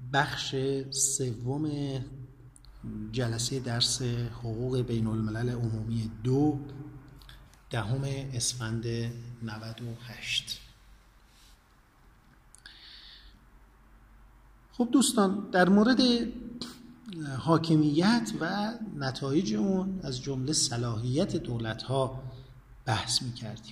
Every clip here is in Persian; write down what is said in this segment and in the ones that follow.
بخش سوم جلسه درس حقوق بین الملل عمومی 2 دهم اسفند 98. خب دوستان، در مورد حاکمیت و نتایج اون از جمله صلاحیت دولت‌ها بحث می‌کردیم.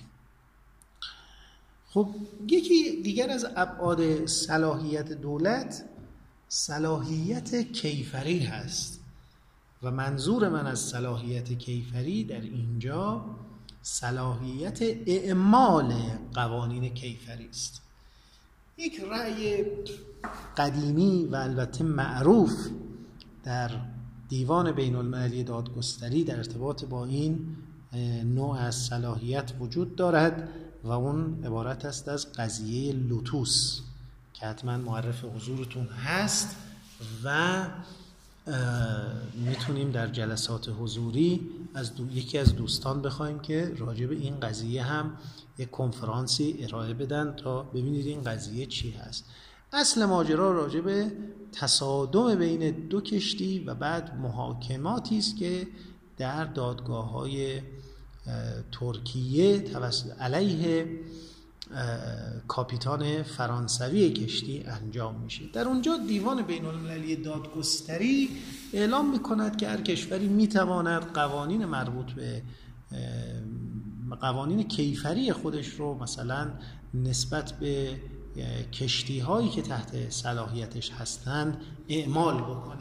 خب یکی دیگر از ابعاد صلاحیت دولت صلاحیت کیفری هست و منظور من از صلاحیت کیفری در اینجا صلاحیت اعمال قوانین کیفری است. یک رأی قدیمی و البته معروف در دیوان بین المللی دادگستری در ارتباط با این نوع از صلاحیت وجود دارد و اون عبارت است از قضیه لوتوس که حتما معرف حضورتون هست و میتونیم در جلسات حضوری از یکی از دوستان بخوایم که راجع به این قضیه هم یک کنفرانسی ارائه بدن تا ببینید این قضیه چی هست. اصل ماجرا راجع به تصادم بین دو کشتی و بعد محاکماتی است که در دادگاه‌های ترکیه علیه کاپیتان فرانسوی کشتی انجام میشه. در اونجا دیوان بین المللی دادگستری اعلام میکند که هر کشوری میتواند قوانین مربوط به قوانین کیفری خودش رو مثلا نسبت به کشتی هایی که تحت صلاحیتش هستند اعمال بکنه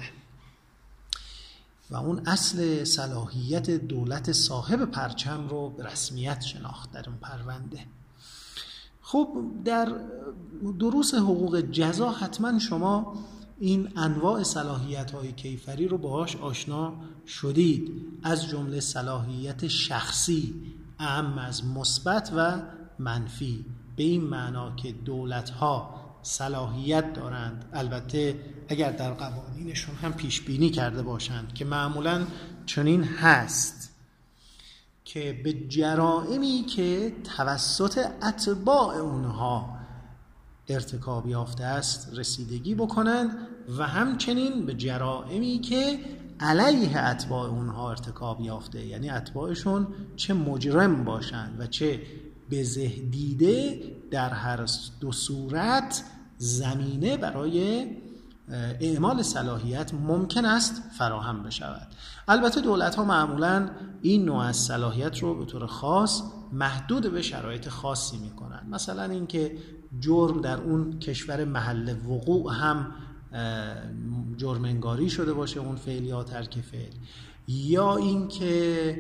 و اون اصل صلاحیت دولت صاحب پرچم رو به رسمیت شناخت در اون پرونده. خب در دروس حقوق جزا حتما شما این انواع صلاحیت‌های کیفری رو باهاش آشنا شدید، از جمله صلاحیت شخصی اعم از مثبت و منفی، به این معنا که دولت‌ها صلاحیت دارند، البته اگر در قوانینشون هم پیش بینی کرده باشند که معمولاً چنین هست، که به جرائمی که توسط اتباع اونها ارتکاب یافته است رسیدگی بکنند و همچنین به جرائمی که علیه اتباع اونها ارتکاب یافته، یعنی اتباعشون چه مجرم باشند و چه بزهدیده، در هر دو صورت زمینه برای اعمال صلاحیت ممکن است فراهم بشود. البته دولت‌ها معمولاً این نوع از صلاحیت رو به طور خاص محدود به شرایط خاصی می‌کنند، مثلا اینکه جرم در اون کشور محل وقوع هم جرم انگاری شده باشه اون فعل یا ترک فعل، یا اینکه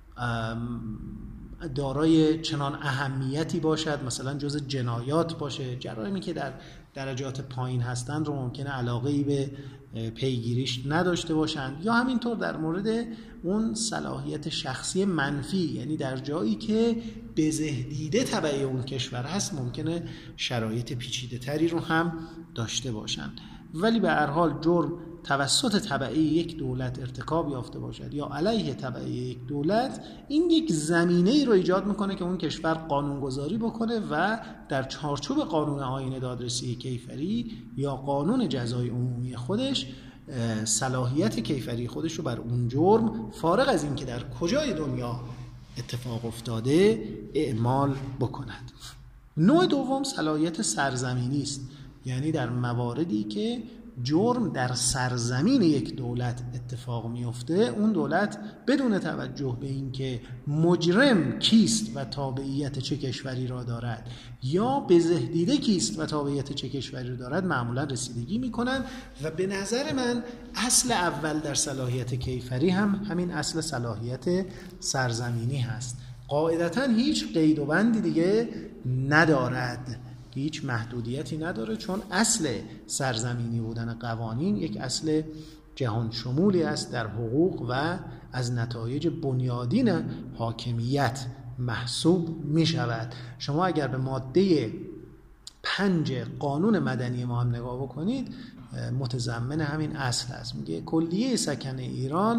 دارای چنان اهمیتی باشد مثلا جزء جنایات باشه، جرائمی که در درجات پایین هستند رو ممکنه علاقه‌ای به پیگیریش نداشته باشند، یا همینطور در مورد اون صلاحیت شخصی منفی، یعنی در جایی که بزهدیده تبع اون کشور هست ممکنه شرایط پیچیده تری رو هم داشته باشند. ولی به هر حال جرم توسط تبعه یک دولت ارتکاب یافته باشد یا علیه تبعه یک دولت، این یک زمینه‌ای رو ایجاد میکنه که اون کشور قانونگذاری بکنه و در چارچوب قانون آیین دادرسی کیفری یا قانون جزای عمومی خودش صلاحیت کیفری خودش رو بر اون جرم، فارغ از این که در کجای دنیا اتفاق افتاده، اعمال بکند. نوع دوم صلاحیت سرزمینی است، یعنی در مواردی که جرم در سرزمین یک دولت اتفاق میفته، اون دولت بدون توجه به این که مجرم کیست و تابعیت چه کشوری را دارد یا بزهدیده کیست و تابعیت چه کشوری را دارد معمولا رسیدگی میکنن و به نظر من اصل اول در صلاحیت کیفری هم همین اصل صلاحیت سرزمینی هست. قاعدتاً هیچ قید و بندی دیگه ندارد، هیچ محدودیتی نداره، چون اصل سرزمینی بودن قوانین یک اصل جهان شمولی است در حقوق و از نتایج بنیادین حاکمیت محسوب می شود. شما اگر به ماده 5 قانون مدنی ما هم نگاه بکنید، متضمن همین اصل است. میگه کلیه سکن ایران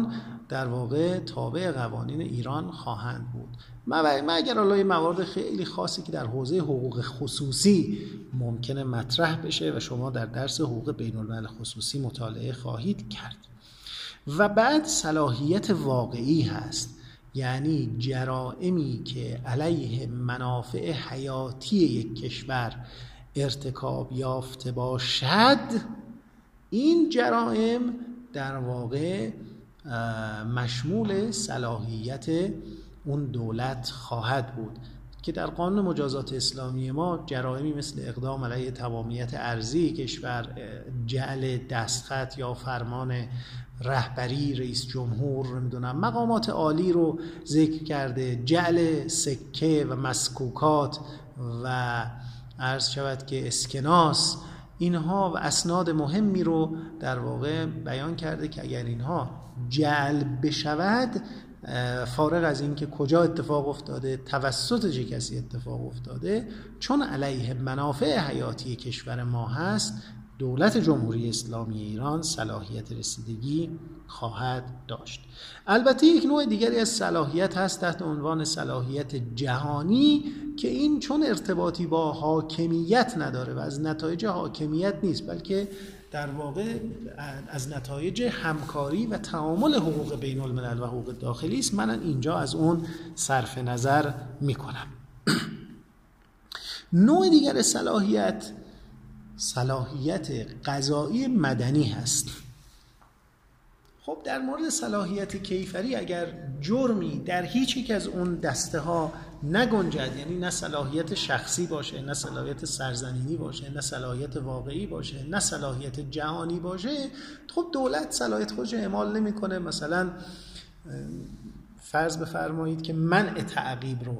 در واقع تابع قوانین ایران خواهند بود. مگر حالا موارد خیلی خاصی که در حوزه حقوق خصوصی ممکنه مطرح بشه و شما در درس حقوق بین الملل خصوصی مطالعه خواهید کرد. و بعد صلاحیت واقعی هست، یعنی جرائمی که علیه منافع حیاتی یک کشور ارتکاب یافته باشد، این جرائم در واقع مشمول صلاحیت اون دولت خواهد بود که در قانون مجازات اسلامی ما جرائمی مثل اقدام علیه تمامیت ارضی کشور، جعل دستخط یا فرمان رهبری رئیس جمهور، نمیدونم مقامات عالی رو ذکر کرده، جعل سکه و مسکوکات و عرض شود که اسکناس، اینها و اسناد مهمی رو در واقع بیان کرده که اگر اینها جعل بشود، فارغ از این که کجا اتفاق افتاده، توسط چه کسی اتفاق افتاده، چون علیه منافع حیاتی کشور ما هست، دولت جمهوری اسلامی ایران صلاحیت رسیدگی خواهد داشت. البته یک نوع دیگری از صلاحیت هست تحت عنوان صلاحیت جهانی که این چون ارتباطی با حاکمیت نداره و از نتایج حاکمیت نیست، بلکه در واقع از نتایج همکاری و تعامل حقوق بین الملل و حقوق داخلی است. من اینجا از اون صرف نظر میکنم. نوع دیگر صلاحیت قضایی مدنی هست. خب در مورد صلاحیت کیفری اگر جرمی در هیچ یک از اون دسته ها نگنجد، یعنی نه صلاحیت شخصی باشه، نه صلاحیت سرزمینی باشه، نه صلاحیت واقعی باشه، نه صلاحیت جهانی باشه، خب دولت صلاحیت خودش اعمال نمیکنه. مثلا فرض بفرمایید که منع تعقیب رو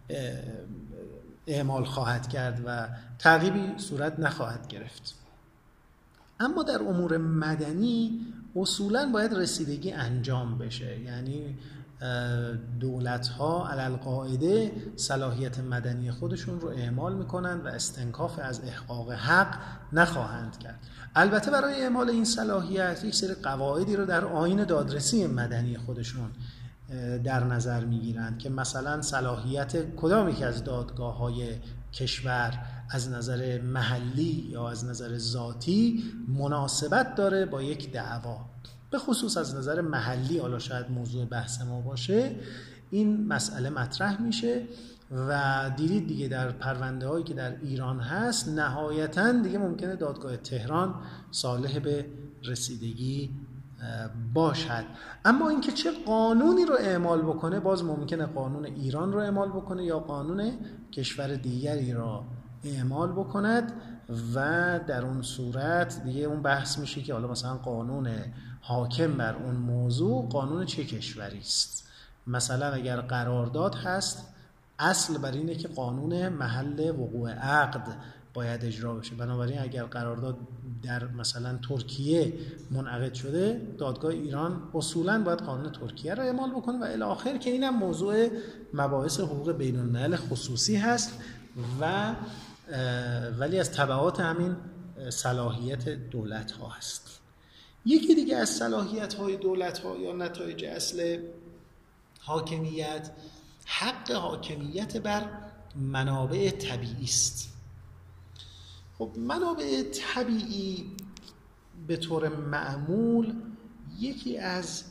اعمال خواهد کرد و تعقیبی صورت نخواهد گرفت. اما در امور مدنی اصولاً باید رسیدگی انجام بشه، یعنی دولت‌ها علالقاعده صلاحیت مدنی خودشون رو اعمال میکنن و استنکاف از احقاق حق نخواهند کرد. البته برای اعمال این صلاحیت یک سری قواعدی رو در آیین دادرسی مدنی خودشون در نظر میگیرند که مثلا صلاحیت کدام یک از دادگاه‌های کشور از نظر محلی یا از نظر ذاتی مناسبت داره با یک دعوا، به خصوص از نظر محلی، حالا شاید موضوع بحث ما باشه، این مسئله مطرح میشه و دیدید دیگه در پرونده هایی که در ایران هست نهایتاً دیگه ممکنه دادگاه تهران صالح به رسیدگی باشد. اما اینکه چه قانونی رو اعمال بکنه، باز ممکنه قانون ایران رو اعمال بکنه یا قانون کشور دیگری را اعمال بکند و در اون صورت دیگه اون بحث میشه که حالا مثلا قانون حاکم بر اون موضوع قانون چه کشوری است. مثلا اگر قرارداد هست، اصل بر اینه که قانون محل وقوع عقد باید اجرا بشه. بنابراین اگر قرارداد در مثلا ترکیه منعقد شده، دادگاه ایران اصولاً باید قانون ترکیه را اعمال بکنه و الی آخر که اینم موضوع مباحث حقوق بین الملل خصوصی هست و ولی از تبعات همین صلاحیت دولت ها هست. یکی دیگه از صلاحیت های دولت ها یا نتایج اصل حاکمیت، حق حاکمیت بر منابع طبیعی است. خب منابع طبیعی به طور معمول یکی از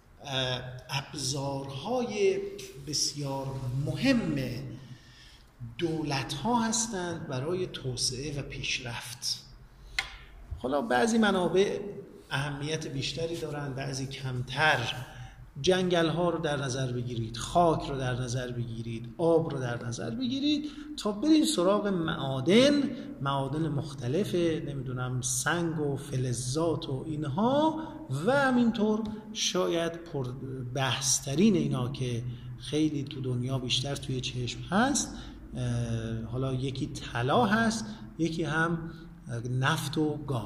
ابزارهای بسیار مهم دولت‌ها هستند برای توسعه و پیشرفت. حالا بعضی منابع اهمیت بیشتری دارند، بعضی کمتر. جنگل‌ها رو در نظر بگیرید، خاک رو در نظر بگیرید، آب رو در نظر بگیرید تا برید سراغ معادن مختلف، نمیدونم سنگ و فلزات و اینها و همینطور شاید پر بحث‌ترین اینا که خیلی تو دنیا بیشتر توی چشم هست، حالا یکی طلا هست، یکی هم نفت و گاز.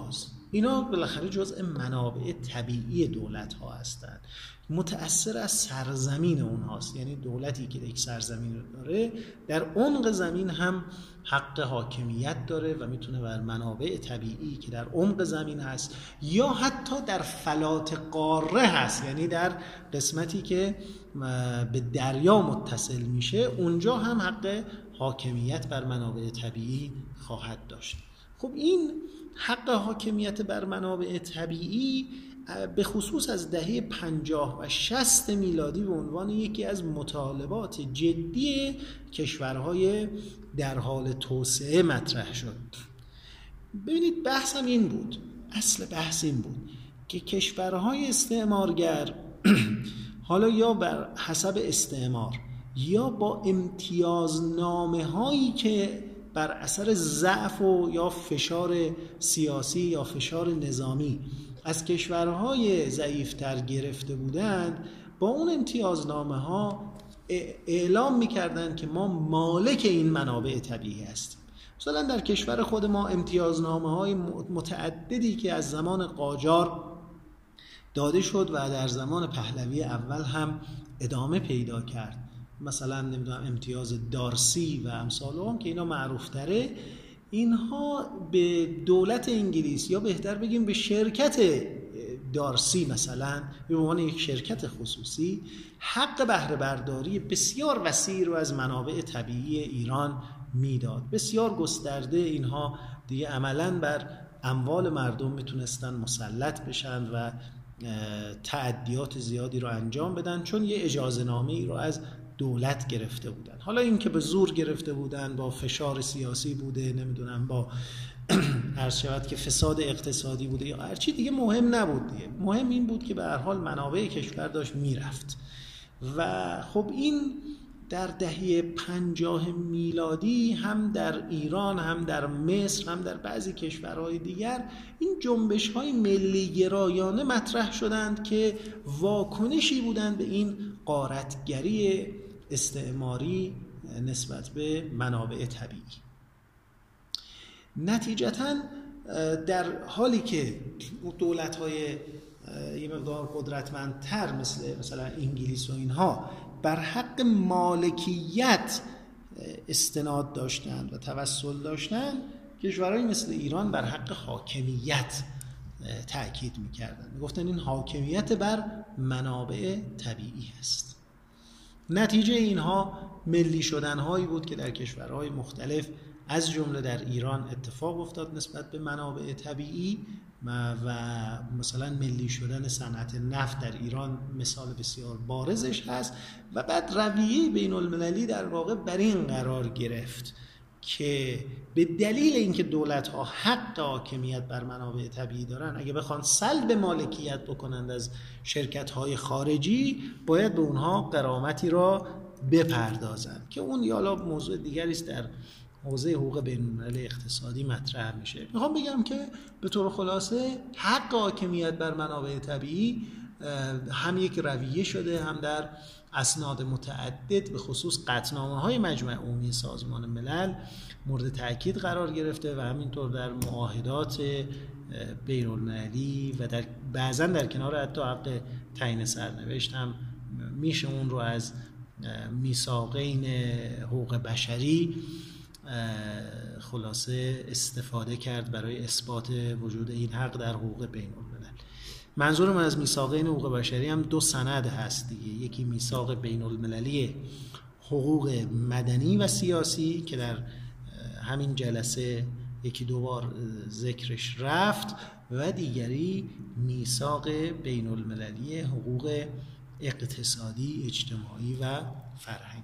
اینا بالاخره جزء منابع طبیعی دولت ها هستند، متأثر از سرزمین اونهاست. یعنی دولتی که یک سرزمین رو داره در عمق زمین هم حق حاکمیت داره و میتونه بر منابع طبیعی که در عمق زمین هست یا حتی در فلات قاره هست، یعنی در قسمتی که به دریا متصل میشه، اونجا هم حق حاکمیت بر منابع طبیعی خواهد داشت. خب این حق حاکمیت بر منابع طبیعی به خصوص از دهه 50 و 60 میلادی به عنوان یکی از مطالبات جدی کشورهای در حال توسعه مطرح شد. ببینید بحثم این بود، اصل بحث این بود که کشورهای استعمارگر حالا یا بر حسب استعمار یا با امتیازنامه هایی که بر اثر ضعف و یا فشار سیاسی یا فشار نظامی از کشورهای ضعیفتر گرفته بودند، با اون امتیازنامه ها اعلام میکردند که ما مالک این منابع طبیعی هستیم. مثلا در کشور خود ما امتیازنامه های متعددی که از زمان قاجار داده شد و در زمان پهلوی اول هم ادامه پیدا کرد، مثلا نمیدونم امتیاز دارسی و امثال هم که اینا معروف تره، اینها به دولت انگلیس یا بهتر بگیم به شرکت دارسی مثلا به عنوان یک شرکت خصوصی حق بهره برداری بسیار وسیع رو از منابع طبیعی ایران میداد، بسیار گسترده. اینها دیگه عملاً بر اموال مردم میتونستن مسلط بشن و تعدیات زیادی رو انجام بدن، چون یه اجازه نامه‌ای رو از دولت گرفته بودن. حالا این که به زور گرفته بودن، با فشار سیاسی بوده، نمیدونم با عرض شود که فساد اقتصادی بوده یا هر چی دیگه مهم نبود دیگه. مهم این بود که به هر حال منابع کشور داشت میرفت. و خب این در دهه 50 میلادی هم در ایران، هم در مصر، هم در بعضی کشورهای دیگر این جنبش‌های ملی گرایانه مطرح شدند که واکنشی بودند به این غارتگری استعماری نسبت به منابع طبیعی. نتیجتاً در حالی که دولت‌های یه مقدار قدرتمندتر مثلا انگلیس و اینها بر حق مالکیت استناد داشتند و توسل داشتند، کشورهایی مثل ایران بر حق حاکمیت تأکید می‌کردند. می‌گفتن این حاکمیت بر منابع طبیعی است. نتیجه اینها ملی شدن‌هایی بود که در کشورهای مختلف از جمله در ایران اتفاق افتاد نسبت به منابع طبیعی و مثلا ملی شدن صنعت نفت در ایران مثال بسیار بارزش هست. و بعد رویه بین المللی در واقع بر این قرار گرفت که به دلیل اینکه دولت‌ها حق حاکمیت بر منابع طبیعی دارن، اگه بخوان سلب مالکیت بکنند از شرکت‌های خارجی، باید به اونها غرامتی را بپردازند که اون یالا موضوع دیگری است، در حوزه حقوق بین‌المللی اقتصادی مطرح میشه. میخوام بگم که به طور خلاصه حق حاکمیت بر منابع طبیعی هم یک رویه شده، هم در اسناد متعدد به خصوص قطعنامه‌های مجمع عمومی سازمان ملل مورد تأکید قرار گرفته و همینطور در معاهدات بین‌المللی و در بعضا در کنار حتی حق تعیین سرنوشت هم میشه اون رو از میثاقین حقوق بشری خلاصه استفاده کرد برای اثبات وجود این حق در حقوق بین‌الملل. منظور من از میثاقین حقوق بشری هم دو سند هست دیگه، یکی میثاق بین‌المللی حقوق مدنی و سیاسی که در همین جلسه یکی دو بار ذکرش رفت و دیگری میثاق بین‌المللی حقوق اقتصادی، اجتماعی و فرهنگی.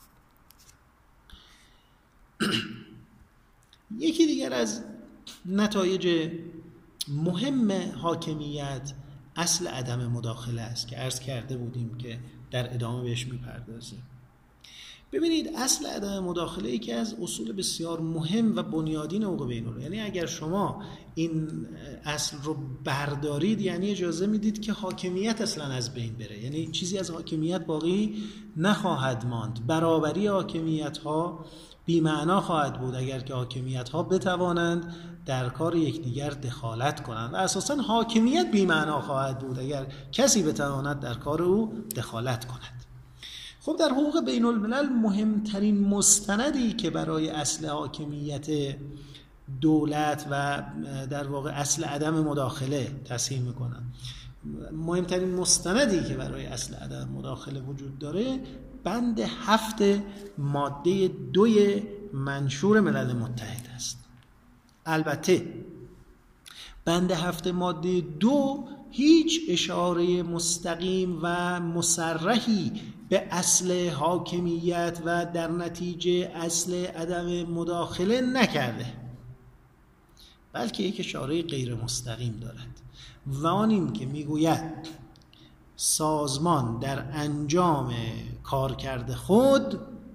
یکی دیگر از نتایج مهم حاکمیت اصل عدم مداخله است که عرض کرده بودیم که در ادامه بهش میپردازیم. ببینید اصل عدم مداخله یکی از اصول بسیار مهم و بنیادین حقوق بین‌المللی، یعنی اگر شما این اصل رو بردارید یعنی اجازه میدید که حاکمیت اصلا از بین بره، یعنی چیزی از حاکمیت باقی نخواهد ماند. برابری حاکمیت ها بی‌معنا خواهد بود اگر که حاکمیت ها بتوانند در کار یکدیگر دخالت کنند و اساساً حاکمیت بی‌معنا خواهد بود اگر کسی بتواند در کار او دخالت کند. خب در حقوق بین الملل مهمترین مستندی که برای اصل حاکمیت دولت و در واقع اصل عدم مداخله تصحیح میکنن، مهمترین مستندی که برای اصل عدم مداخله وجود داره بند 7 ماده 2 منشور ملل متحد است. البته بند 7 ماده 2 هیچ اشاره مستقیم و مصرحی به اصل حاکمیت و در نتیجه اصل عدم مداخله نکرده، بلکه یک اشاره غیر مستقیم دارد و آن این که میگوید سازمان در انجام کارکرد خود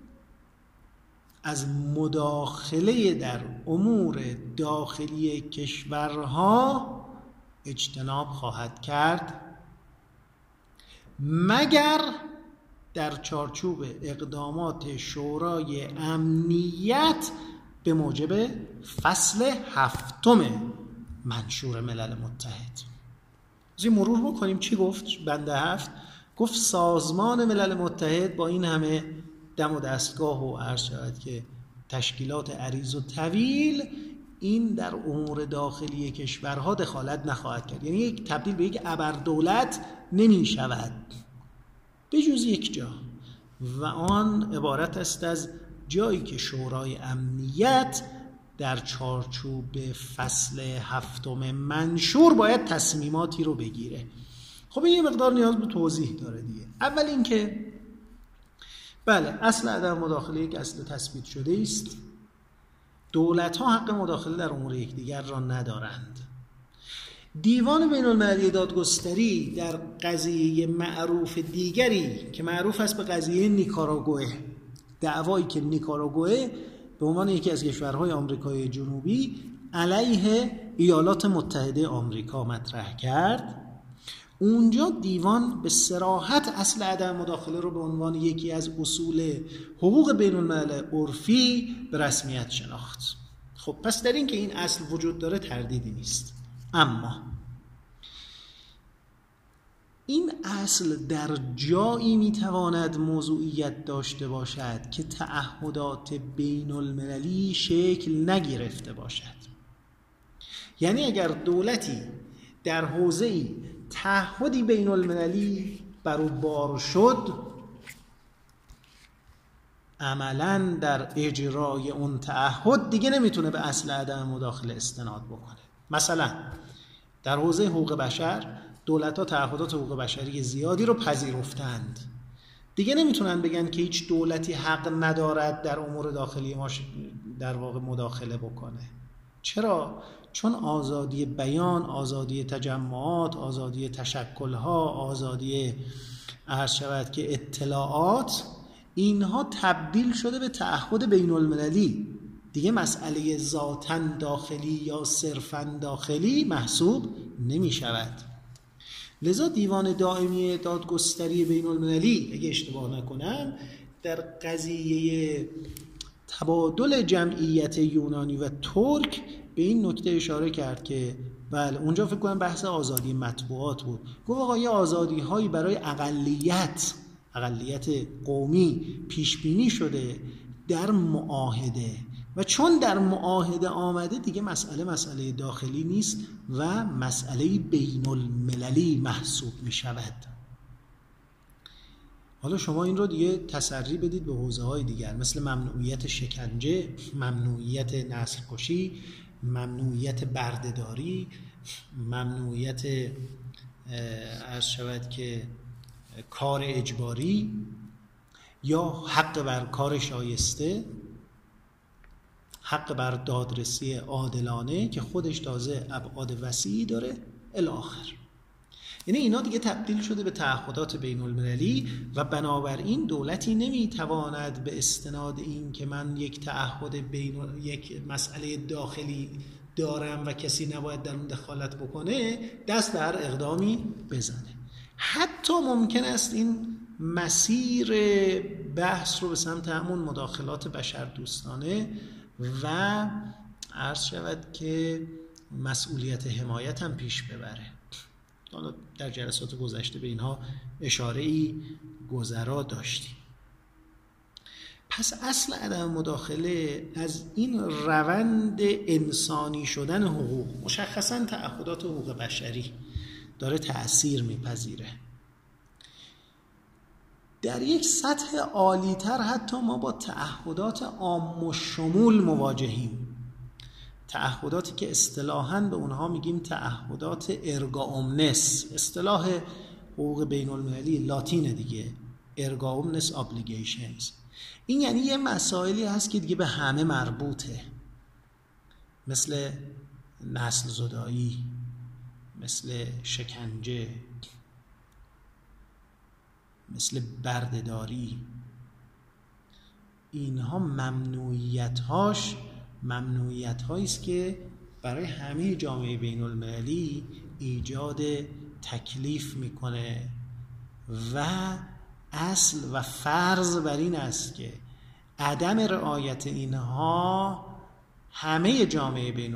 از مداخله در امور داخلی کشورها اجتناب خواهد کرد مگر در چارچوب اقدامات شورای امنیت به موجب فصل 7 منشور ملل متحد. از مرور بکنیم چی گفت بند 7. گفت سازمان ملل متحد با این همه دم و دستگاه و عرض شود که تشکیلات عریض و طویل این در امور داخلی کشورها دخالت نخواهد کرد، یعنی یک تبدیل به یک ابردولت نمی شود به جز یک جا و آن عبارت است از جایی که شورای امنیت در چارچوب فصل 7 منشور باید تصمیماتی رو بگیره. خب این یه مقدار نیاز به توضیح داره دیگه. اول این که بله اصل عدم مداخله یک اصل تثبیت شده است. دولت‌ها حق مداخله در امور یکدیگر را ندارند. دیوان بین المللی دادگستری در قضیه معروف دیگری که معروف است به قضیه نیکاراگوئه، دعوایی که نیکاراگوئه به عنوان یکی از کشورهای آمریکای جنوبی علیه ایالات متحده آمریکا مطرح کرد، اونجا دیوان به صراحت اصل عدم مداخله رو به عنوان یکی از اصول حقوق بین الملل عرفی به رسمیت شناخت. خب پس در این که این اصل وجود داره تردیدی نیست، اما این اصل در جایی میتواند موضوعیت داشته باشد که تعهدات بین المللی شکل نگرفته باشد. یعنی اگر دولتی در حوزه‌ای تعهدی بین المللی بر او بار شد، عملاً در اجرای اون تعهد دیگه نمیتونه به اصل عدم مداخله استناد بکنه. مثلا در حوزه حقوق بشر دولت‌ها تعهدات حقوق بشری زیادی رو پذیرفتند، دیگه نمیتونن بگن که هیچ دولتی حق ندارد در امور داخلی ما در واقع مداخله بکنه. چرا؟ چون آزادی بیان، آزادی تجمعات، آزادی تشکل‌ها، آزادی عرض شود که اطلاعات، اینها تبدیل شده به تعهد بین المللی، دیگه مسئله ذاتاً داخلی یا صرفاً داخلی محسوب نمی شود. لذا دیوان دائمی دادگستری بین المللی اگه اشتباه نکنم در قضیه تبادل جمعیت یونانی و ترک به این نکته اشاره کرد که بله اونجا فکر کنم بحث آزادی مطبوعات بود، گفت آقا یه آزادی هایی برای اقلیت قومی پیش بینی شده در معاهده و چون در معاهده آمده دیگه مسئله داخلی نیست و مسئله بین المللی محسوب می شود. حالا شما این رو دیگه تسری بدید به حوزه‌های دیگر مثل ممنوعیت شکنجه، ممنوعیت نسل کشی، ممنوعیت بردهداری، ممنوعیت عرض شود که کار اجباری یا حق بر کار شایسته، حق بر دادرسی عادلانه که خودش تازه ابعاد وسیعی داره الی آخر. یعنی اینا دیگه تبدیل شده به تعهدات بین المللی و بنابراین دولتی نمیتواند به استناد این که من یک تعهد یک مسئله داخلی دارم و کسی نباید در اون دخالت بکنه دست به هر اقدامی بزنه. حتی ممکن است این مسیر بحث رو به سمت همون مداخلات بشردوستانه و عرض شود که مسئولیت حمایت هم پیش ببره. حالا در جلسات گذشته به اینها اشاره‌ای گذرا داشتیم. پس اصل عدم مداخله از این روند انسانی شدن حقوق، مشخصاً تعهدات حقوق بشری، داره تأثیر میپذیره. در یک سطح عالی‌تر حتی ما با تعهدات عام و شمول مواجهیم، تعهداتی که اصطلاحاً به اونها میگیم تعهدات ارگا اومنس. اصطلاح حقوق بین المللی لاتینه دیگه، ارگا اومنس ابلیگیشنز. این یعنی یه مسائلی هست که دیگه به همه مربوطه، مثل نسل زدایی، مثل شکنجه، مثل بردهداری. اینها ممنوعیت هایی است که برای همه جامعه بین المللی ایجاد تکلیف میکنه و اصل و فرض بر این است که عدم رعایت اینها همه جامعه بین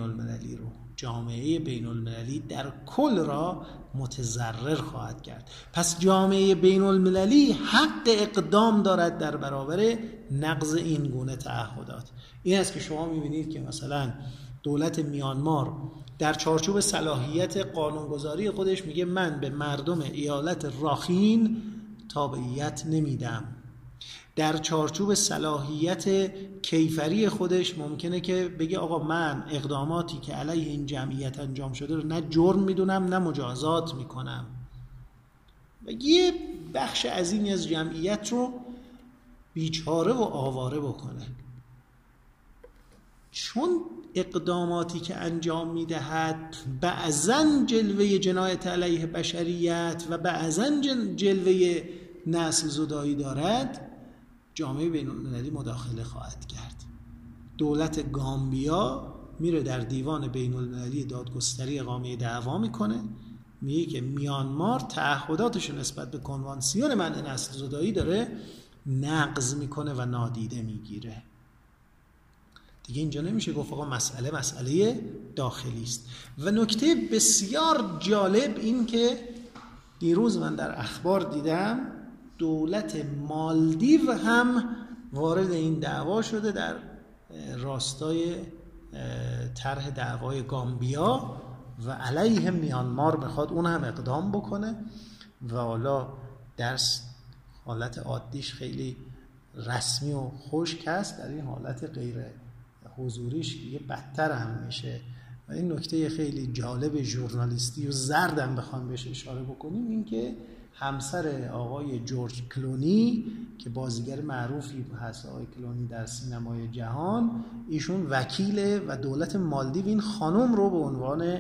المللی در کل را متضرر خواهد کرد. پس جامعه بین المللی حق اقدام دارد در برابر نقض این گونه تعهدات. این است که شما میبینید که مثلا دولت میانمار در چارچوب صلاحیت قانونگذاری خودش میگه من به مردم ایالت راخین تابعیت نمیدم. در چارچوب صلاحیت کیفری خودش ممکنه که بگه آقا من اقداماتی که علیه این جمعیت انجام شده رو نه جرم میدونم نه مجازات میکنم و یه بخش عظیمی از جمعیت رو بیچاره و آواره بکنه. چون اقداماتی که انجام میدهد بعضن جلوه جنایت علیه بشریت و بعضن جلوه نسل زدایی دارد، جامعه بین المللی مداخله خواهد کرد. دولت گامبیا میره در دیوان بین المللی دادگستری اقامه دعوا میکنه، میگه که میانمار تعهداتش نسبت به کنوانسیون منع نسل زدایی داره نقض میکنه و نادیده میگیره. دیگه اینجا نمیشه گفت آقا مسئله داخلی است. و نکته بسیار جالب این که دیروز من در اخبار دیدم دولت مالدیو هم وارد این دعوا شده در راستای طرح دعوای گامبیا و علیه میانمار میخواد اون هم اقدام بکنه و حالا در حالت عادیش خیلی رسمی و خشک هست، در این حالت غیر حضوریش یه بدتر هم میشه. و این نکته خیلی جالب ژورنالیستی و زردم بخوام بهش اشاره بکنیم این که همسر آقای جورج کلونی که بازیگر معروفی هست، آقای کلونی در سینمای جهان، ایشون وکیله و دولت مالدیو این خانم رو به عنوان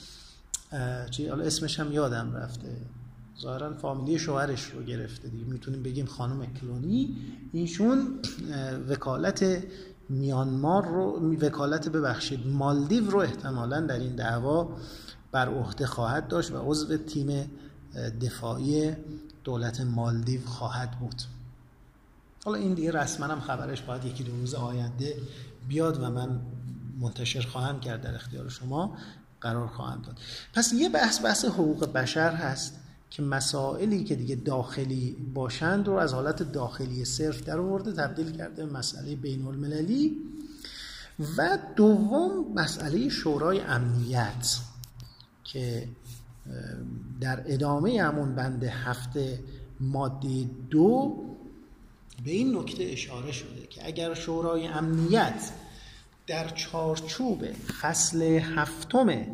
حالا اسمش هم یادم رفته، ظاهرا فامیلی شوهرش رو گرفته دیگه، میتونیم بگیم خانم کلونی، ایشون وکالت میانمار رو مالدیو رو احتمالاً در این دعوا بر عهده خواهد داشت و عضو تیم دفاعی دولت مالدیو خواهد بود. حالا این دیگه رسما هم خبرش باید یکی دو روز آینده بیاد و من منتشر خواهم کرد، در اختیار شما قرار خواهم داد. پس یه بحث حقوق بشر هست که مسائلی که دیگه داخلی باشند رو از حالت داخلی صرف در آورده تبدیل کرده به مسئله بین المللی. و دوم مسئله شورای امنیت که در ادامه همون بند 7 ماده 2 به این نکته اشاره شده که اگر شورای امنیت در چارچوب فصل 7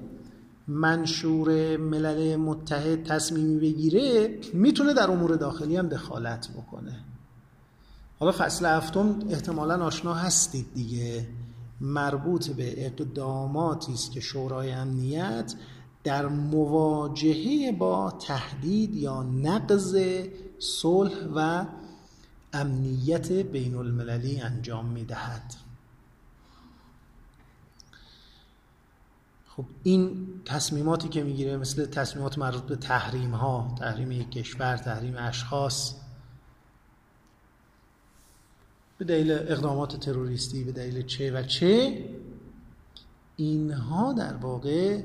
منشور ملل متحد تصمیمی بگیره میتونه در امور داخلی هم دخالت بکنه. حالا فصل 7 احتمالاً آشنا هستید دیگه، مربوط به اقداماتی است که شورای امنیت در مواجهه با تهدید یا نقض صلح و امنیت بین المللی انجام میدهد. خب این تصمیماتی که میگیره مثل تصمیمات مربوط به تحریم ها، تحریم یک کشور، تحریم اشخاص به دلیل اقدامات تروریستی، به دلیل چه و چه، اینها در واقع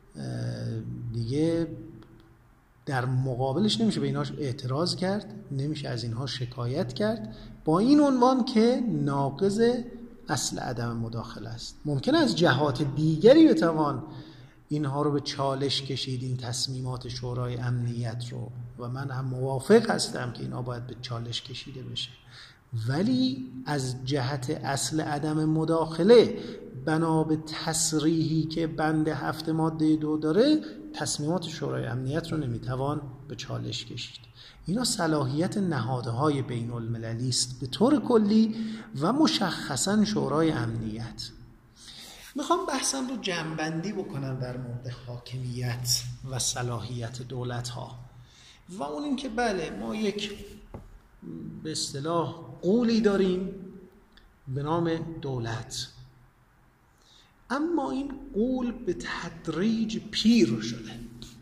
دیگه در مقابلش نمیشه به اینها اعتراض کرد، نمیشه از اینها شکایت کرد، با این عنوان که ناقض اصل عدم مداخله است. ممکن از جهات دیگری بتوان اینها رو به چالش کشید، این تصمیمات شورای امنیت رو، و من هم موافق هستم که اینها باید به چالش کشیده بشه، ولی از جهت اصل عدم مداخله بنا به تصریحی که بند 7 ماده 2 داره، تصمیمات شورای امنیت رو نمیتوان به چالش کشید. اینا صلاحیت نهادهای بین المللی است به طور کلی و مشخصا شورای امنیت. میخوام بحثم رو جمع‌بندی بکنم در مورد حاکمیت و صلاحیت دولت‌ها، و اون این که بله ما یک به اصطلاح قولی داریم به نام دولت، اما این قول به تدریج پیر شده.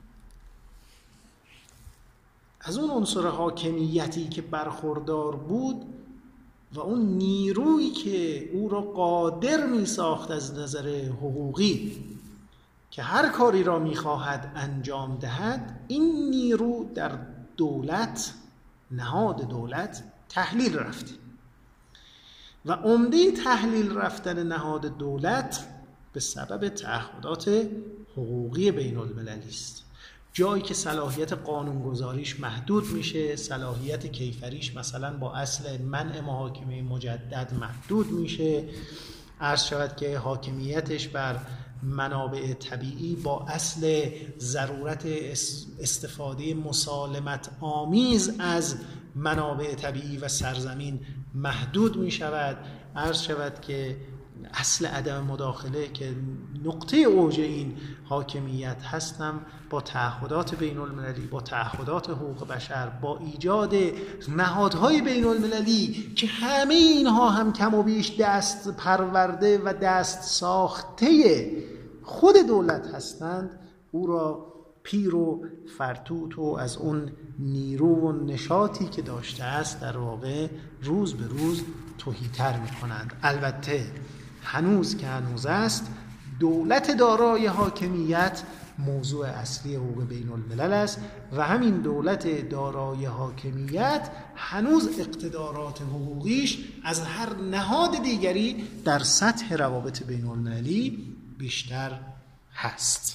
از اون عنصر حاکمیتی که برخوردار بود و اون نیرویی که او را قادر می ساخت از نظر حقوقی که هر کاری را می خواهد انجام دهد، این نیرو در دولت، نهاد دولت تحلیل رفت و عمده تحلیل رفتن نهاد دولت به سبب تعهدات حقوقی بین المللی است. جایی که صلاحیت قانونگذاریش محدود میشه، صلاحیت کیفریش مثلا با اصل منع محاکمه مجدد محدود میشه، عرض شود که حاکمیتش بر منابع طبیعی با اصل ضرورت استفاده مسالمت آمیز از منابع طبیعی و سرزمین محدود می شود. عرض شود که اصل عدم مداخله که نقطه اوج این حاکمیت هستم، با تعهدات بین المللی، با تعهدات حقوق بشر، با ایجاد نهادهای بین المللی که همه اینها هم کم و بیش دست پرورده و دست ساخته خود دولت هستند، او را پیر و فرتوت و از اون نیرو و نشاطی که داشته است در واقع روز به روز تهی‌تر می‌کنند. البته هنوز که هنوز است، دولت دارای حاکمیت موضوع اصلی حقوق بین الملل است و همین دولت دارای حاکمیت هنوز اقتدارات حقوقیش از هر نهاد دیگری در سطح روابط بین المللی بیشتر هست.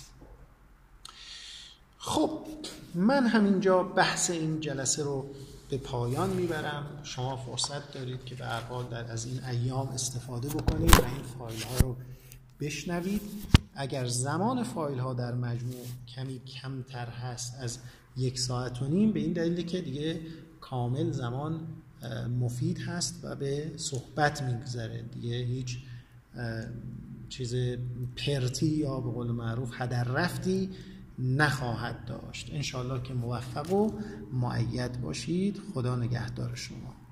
خب من همینجا بحث این جلسه رو به پایان میبرم. شما فرصت دارید که به هر حال از این ایام استفاده بکنید و این فایل ها رو بشنوید. اگر زمان فایل ها در مجموع کمی کمتر هست از 1.5 ساعت به این دلیل که دیگه کامل زمان مفید هست و به صحبت میگذره، دیگه هیچ چیز پرتی یا به قول معروف هدر رفتی نخواهد داشت. انشالله که موفق و مؤید باشید. خدا نگهدار شما.